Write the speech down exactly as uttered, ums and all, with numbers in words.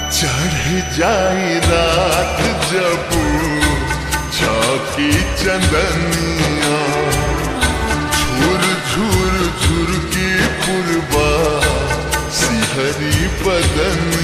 चढ़ जाई रात जब झांकी चंदनिया, झुर झुर झुर की पुरबा सिहरी बदन।